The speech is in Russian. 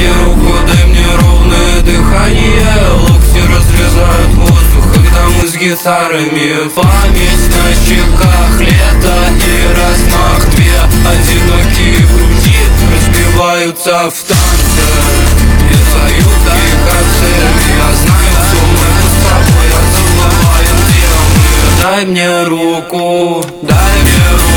мне руку, дай мне ровное дыхание. Локти разрезают воздух, когда мы с гитарами. Память на щеках, лето и размах. Две одинокие груди разбиваются в танце и поют как церкви. Я знаю, что мы с тобой, я забываю, где мы. Дай мне руку, дай мне руку.